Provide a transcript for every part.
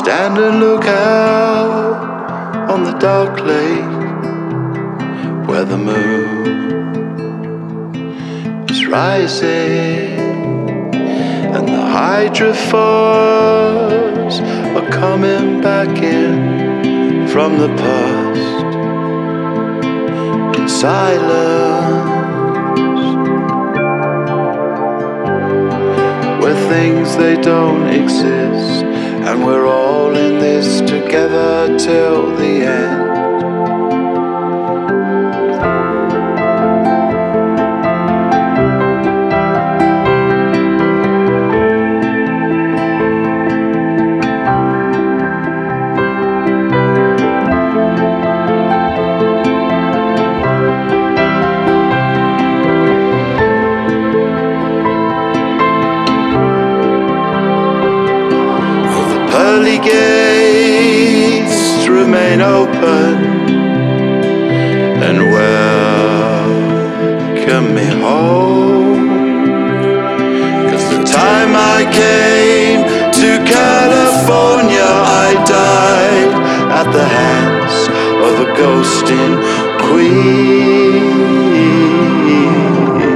stand and look out on the dark lake where the moon is rising and the hydrophores are coming back in from the past in silence, where things they don't exist, and we're all in this together till the end. Pearly gates remain open and welcome me home, 'cause the time I came to California I died at the hands of a ghosting queen,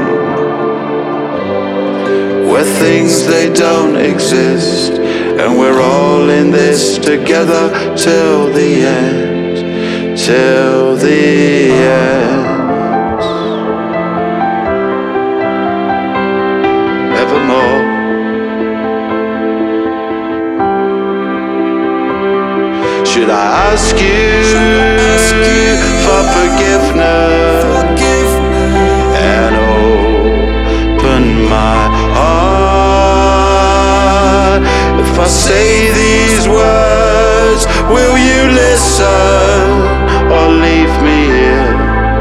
where things they don't exist, and we're all in this together till the end, till the end. Evermore. Should I ask you for forgiveness and open my heart? If I say these words, will you listen or leave me here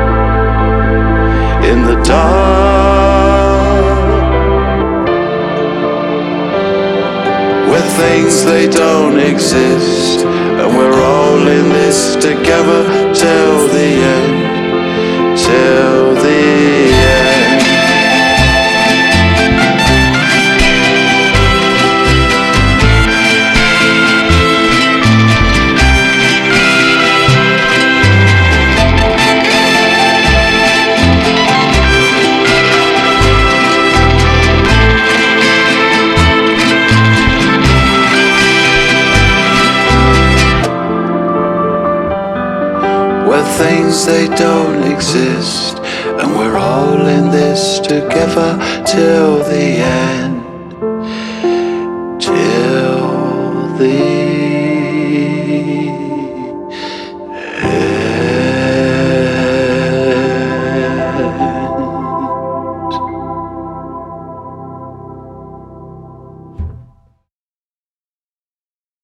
in the dark, where things they don't exist, and we're all in this together till the end, till the end. Where things they don't exist, and we're all in this together till the end.